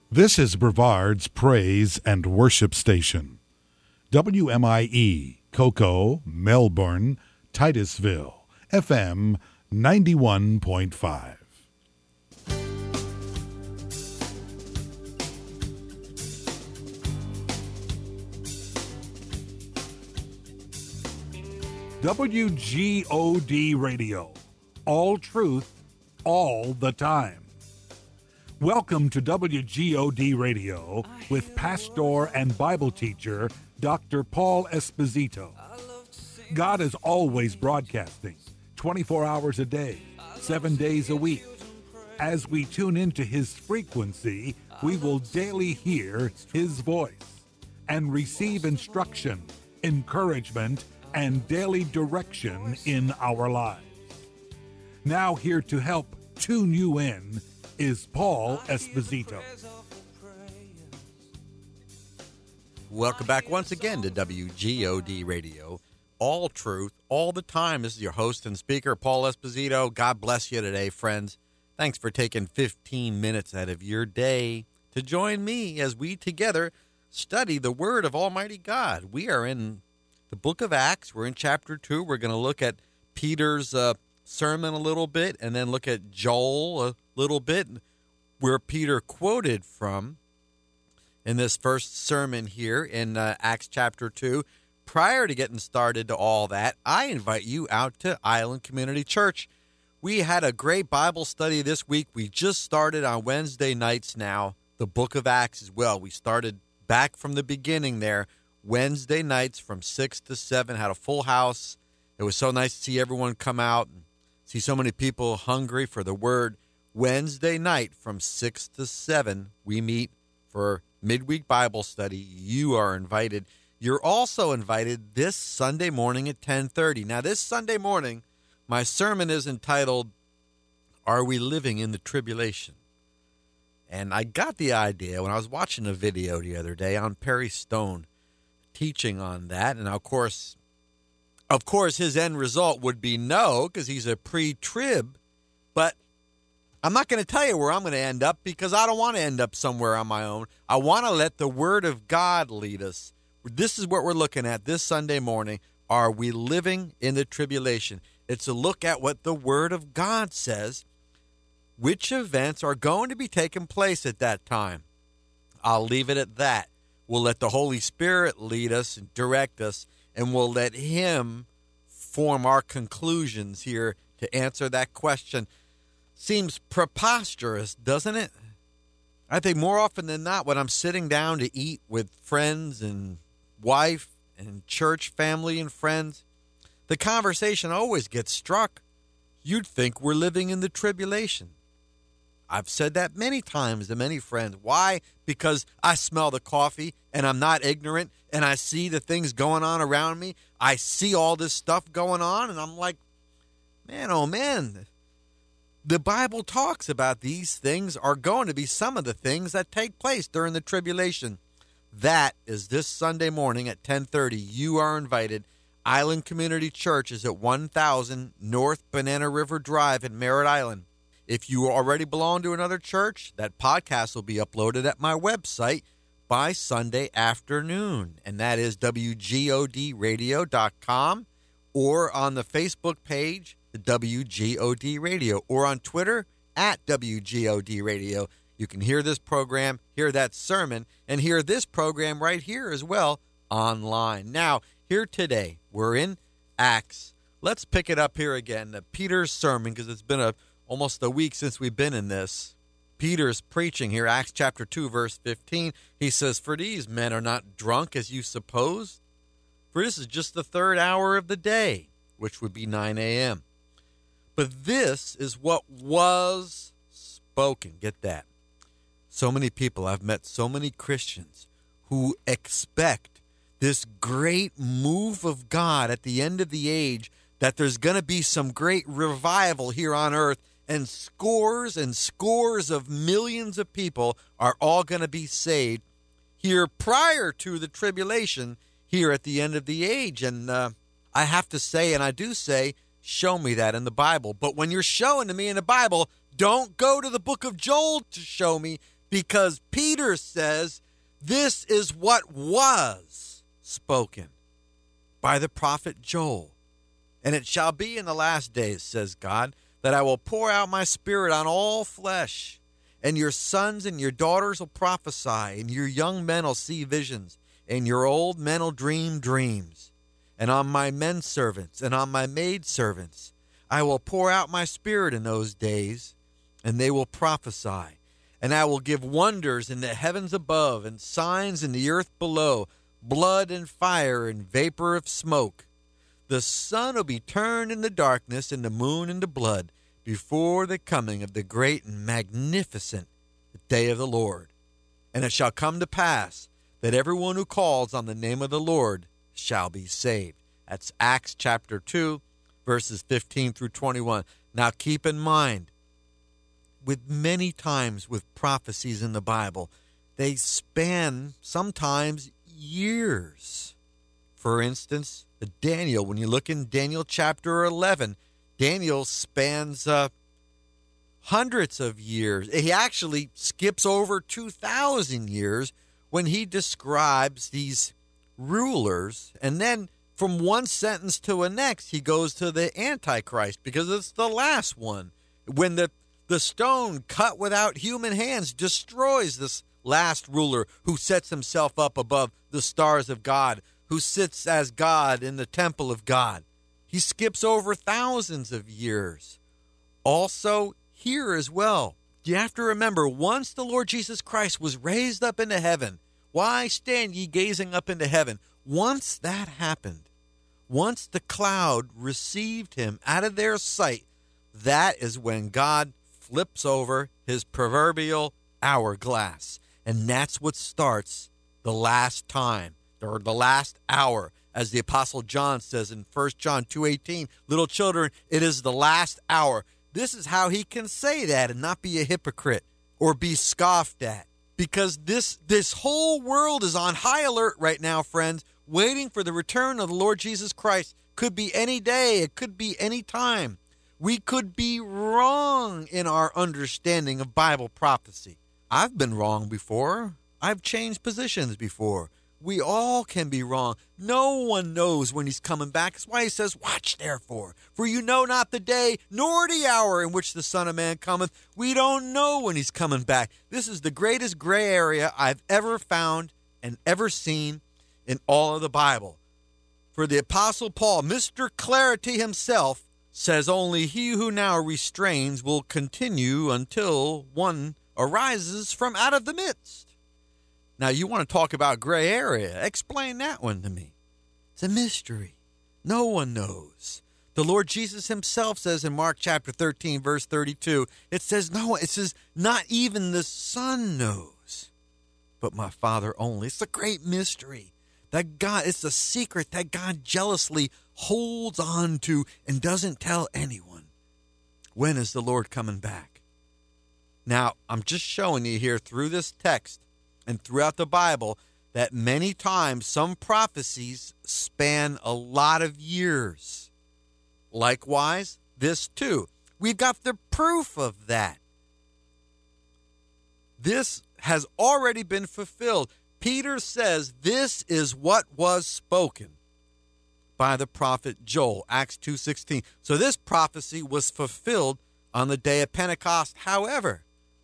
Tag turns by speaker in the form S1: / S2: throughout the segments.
S1: This is Brevard's Praise and Worship Station. WMIE, Cocoa, Melbourne, Titusville, FM 91.5. WGOD Radio. All truth, all the time. Welcome to WGOD Radio with pastor and Bible teacher Dr. Paul Esposito. God is always broadcasting 24 hours a day, 7 days a week. As we tune into his frequency, we will daily hear his voice and receive instruction, encouragement, and daily direction in our lives. Now here to help tune you in is Paul Esposito.
S2: Welcome back once again to WGOD Radio. All truth, all the time. This is your host and speaker, Paul Esposito. God bless you today, friends. Thanks for taking 15 minutes out of your day to join me as we together study the Word of Almighty God. We are in the book of Acts. We're in chapter 2. We're going to look at Peter's sermon a little bit and then look at Joel a little bit, where Peter quoted from in this first sermon here in Acts chapter 2. Prior to getting started to all that, I invite you out to Island Community Church. We had a great Bible study this week. We just started on Wednesday nights now, the book of Acts as well. We started back from the beginning there. Wednesday nights from 6 to 7, had a full house. It was so nice to see everyone come out and see so many people hungry for the Word. Wednesday night from 6 to 7, we meet for midweek Bible study. You are invited. You're also invited this Sunday morning at 10:30. Now, this Sunday morning, my sermon is entitled, Are We Living in the Tribulation? And I got the idea when I was watching a video the other day on Perry Stone teaching on that. And of course, his end result would be no, because he's a pre-trib. But I'm not going to tell you where I'm going to end up, because I don't want to end up somewhere on my own. I want to let the Word of God lead us. This is what we're looking at this Sunday morning. Are we living in the tribulation? It's a look at what the Word of God says, which events are going to be taking place at that time. I'll leave it at that. We'll let the Holy Spirit lead us and direct us, and we'll let Him form our conclusions here to answer that question. Seems preposterous, doesn't it? I think more often than not, when I'm sitting down to eat with friends and wife and church family and friends, the conversation always gets struck. You'd think we're living in the tribulation. I've said that many times to many friends. Why? Because I smell the coffee and I'm not ignorant and I see the things going on around me. I see all this stuff going on and I'm like, man, oh man, the Bible talks about these things are going to be some of the things that take place during the tribulation. That is this Sunday morning at 10:30. You are invited. Island Community Church is at 1000 North Banana River Drive in Merritt Island. If you already belong to another church, that podcast will be uploaded at my website by Sunday afternoon, and that is WGODradio.com, or on the Facebook page, the WGOD Radio, or on Twitter at WGOD Radio. You can hear this program, hear that sermon, and hear this program right here as well online. Now, here today, we're in Acts. Let's pick it up here again, Peter's sermon, because it's been almost a week since we've been in this. Peter's preaching here, Acts chapter 2, verse 15. He says, For these men are not drunk as you suppose, for this is just the third hour of the day, which would be 9 a.m. But this is what was spoken. Get that. So many people, I've met so many Christians who expect this great move of God at the end of the age, that there's going to be some great revival here on earth, and scores of millions of people are all going to be saved here prior to the tribulation here at the end of the age. And I have to say, and I do say, show me that in the Bible. But when you're showing to me in the Bible, don't go to the book of Joel to show me. because Peter says this is what was spoken by the prophet Joel. And it shall be in the last days, says God, that I will pour out my spirit on all flesh, and your sons and your daughters will prophesy, and your young men will see visions, and your old men will dream dreams. And on my men servants and on my maid servants I will pour out my spirit in those days, and they will prophesy. And I will give wonders in the heavens above, and signs in the earth below, blood and fire and vapor of smoke. The sun will be turned into darkness, and the moon into blood, before the coming of the great and magnificent day of the Lord. And it shall come to pass that everyone who calls on the name of the Lord shall be saved. That's Acts chapter 2, verses 15 through 21. Now keep in mind, with many times with prophecies in the Bible, they span sometimes years. For instance, Daniel, when you look in Daniel chapter 11, Daniel spans hundreds of years. He actually skips over 2,000 years when he describes these rulers. And then from one sentence to the next, he goes to the Antichrist because it's the last one. When the stone cut without human hands destroys this last ruler who sets himself up above the stars of God, who sits as God in the temple of God. He skips over thousands of years. Also, here as well, you have to remember, once the Lord Jesus Christ was raised up into heaven, why stand ye gazing up into heaven? Once that happened, once the cloud received him out of their sight, that is when God flips over his proverbial hourglass. And that's what starts the last time, or the last hour. As the Apostle John says in 1 John 2:18, little children, it is the last hour. This is how he can say that and not be a hypocrite or be scoffed at. Because this whole world is on high alert right now, friends, waiting for the return of the Lord Jesus Christ. Could be any day. It could be any time. We could be wrong in our understanding of Bible prophecy. I've been wrong before. I've changed positions before. We all can be wrong. No one knows when he's coming back. That's why he says, watch therefore, for you know not the day nor the hour in which the Son of Man cometh. We don't know when he's coming back. This is the greatest gray area I've ever found and ever seen in all of the Bible. For the Apostle Paul, Mr. Clarity himself, says only he who now restrains will continue until one arises from out of the midst. Now, you want to talk about gray area. Explain that one to me. It's a mystery. No one knows. The Lord Jesus himself says in Mark chapter 13, verse 32, it says, not even the Son knows, but my Father only. It's a great mystery that God, it's a secret that God jealously holds on to and doesn't tell anyone. When is the Lord coming back? Now, I'm just showing you here through this text and throughout the Bible that many times some prophecies span a lot of years. Likewise, this too. We've got the proof of that. This has already been fulfilled. Peter says this is what was spoken by the prophet Joel, Acts 2:16. So this prophecy was fulfilled on the day of Pentecost. However,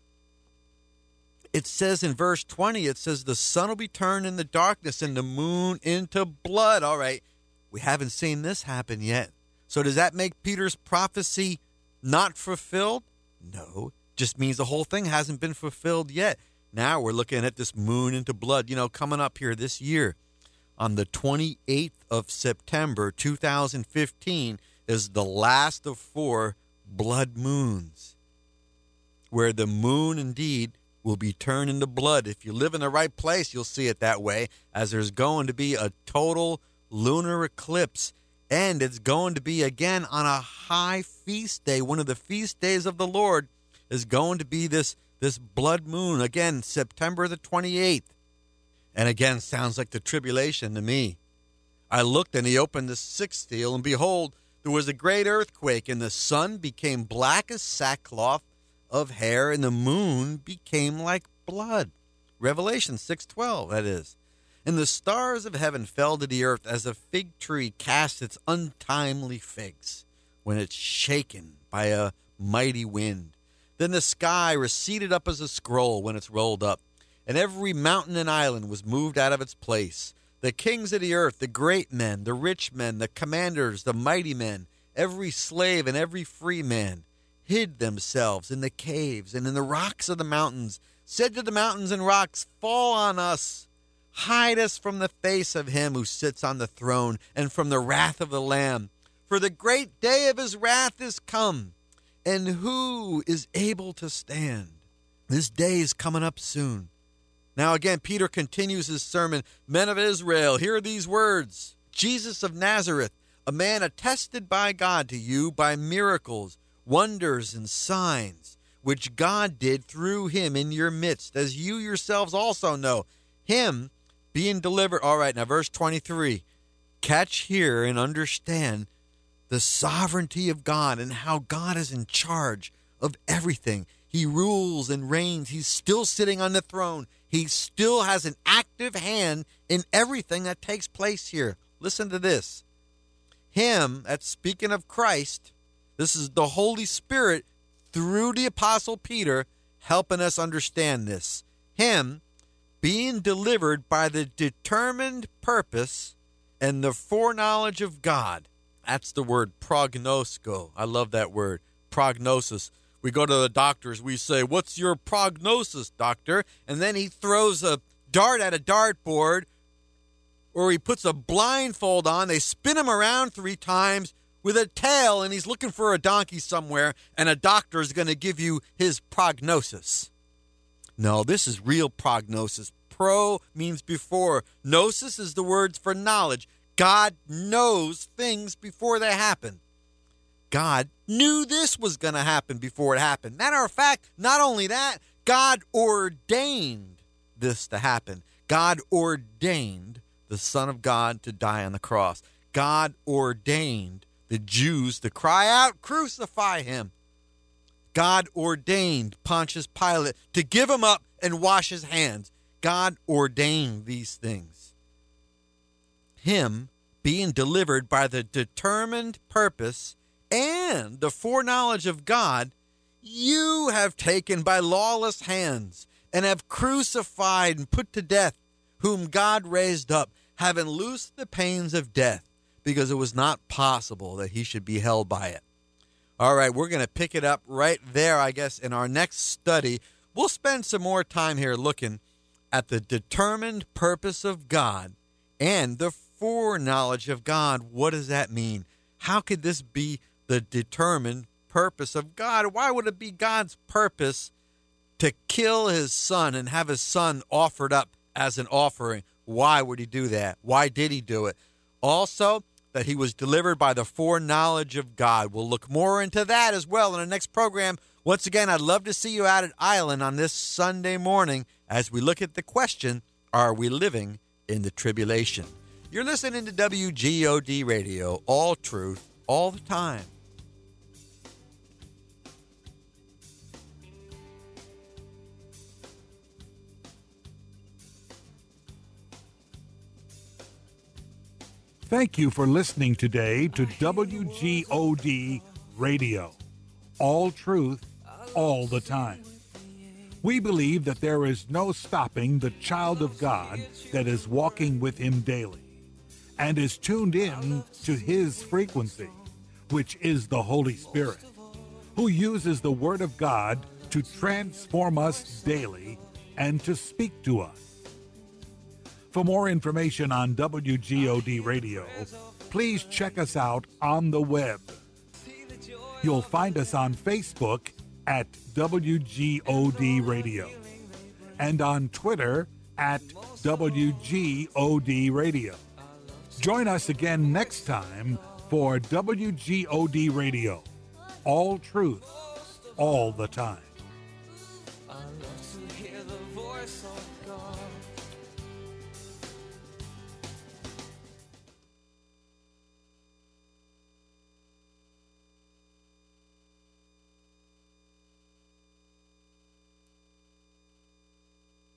S2: it says in verse 20, it says the sun will be turned into darkness and the moon into blood. All right, we haven't seen this happen yet. So does that make Peter's prophecy not fulfilled? No, just means the whole thing hasn't been fulfilled yet. Now we're looking at this moon into blood, coming up here this year. On the 28th of September, 2015, is the last of 4 blood moons, where the moon indeed will be turned into blood. If you live in the right place, you'll see it that way, as there's going to be a total lunar eclipse. And it's going to be, again, on a high feast day. One of the feast days of the Lord is going to be this blood moon. Again, September the 28th. And again, sounds like the tribulation to me. I looked, and he opened the 6th seal, and behold, there was a great earthquake, and the sun became black as sackcloth of hair, and the moon became like blood. Revelation 6:12, that is. And the stars of heaven fell to the earth as a fig tree casts its untimely figs when it's shaken by a mighty wind. Then the sky receded up as a scroll when it's rolled up, and every mountain and island was moved out of its place. The kings of the earth, the great men, the rich men, the commanders, the mighty men, every slave and every free man, hid themselves in the caves and in the rocks of the mountains, said to the mountains and rocks, fall on us. Hide us from the face of him who sits on the throne and from the wrath of the Lamb. For the great day of his wrath is come, and who is able to stand? This day is coming up soon. Now again, Peter continues his sermon. Men of Israel, hear these words. Jesus of Nazareth, a man attested by God to you by miracles, wonders, and signs, which God did through him in your midst, as you yourselves also know. Him being delivered. All right, now verse 23. Catch here and understand the sovereignty of God and how God is in charge of everything. He rules and reigns. He's still sitting on the throne. He still has an active hand in everything that takes place here. Listen to this. Him, that's speaking of Christ, this is the Holy Spirit through the Apostle Peter helping us understand this. Him being delivered by the determined purpose and the foreknowledge of God. That's the word prognosko. I love that word, prognosis. We go to the doctors, we say, what's your prognosis, doctor? And then he throws a dart at a dartboard, or he puts a blindfold on. They spin him around 3 times with a tail, and he's looking for a donkey somewhere, and a doctor is going to give you his prognosis. No, this is real prognosis. Pro means before. Gnosis is the word for knowledge. God knows things before they happen. God knew this was going to happen before it happened. Matter of fact, not only that, God ordained this to happen. God ordained the Son of God to die on the cross. God ordained the Jews to cry out, crucify him. God ordained Pontius Pilate to give him up and wash his hands. God ordained these things. Him being delivered by the determined purpose and the foreknowledge of God, you have taken by lawless hands and have crucified and put to death, whom God raised up, having loosed the pains of death, because it was not possible that he should be held by it. All right, we're going to pick it up right there, I guess, in our next study. We'll spend some more time here looking at the determined purpose of God and the foreknowledge of God. What does that mean? How could this be the determined purpose of God? Why would it be God's purpose to kill his son and have his son offered up as an offering? Why would he do that? Why did he do it? Also, that he was delivered by the foreknowledge of God. We'll look more into that as well in the next program. Once again, I'd love to see you out at Island on this Sunday morning as we look at the question, are we living in the tribulation? You're listening to WGOD Radio, all truth, all the time.
S1: Thank you for listening today to WGOD Radio. All truth, all the time. We believe that there is no stopping the child of God that is walking with him daily and is tuned in to his frequency, which is the Holy Spirit, who uses the Word of God to transform us daily and to speak to us. For more information on WGOD Radio, please check us out on the web. You'll find us on Facebook at WGOD Radio and on Twitter at WGOD Radio. Join us again next time for WGOD Radio. All truth, all the time.
S3: I love to hear the voice of God.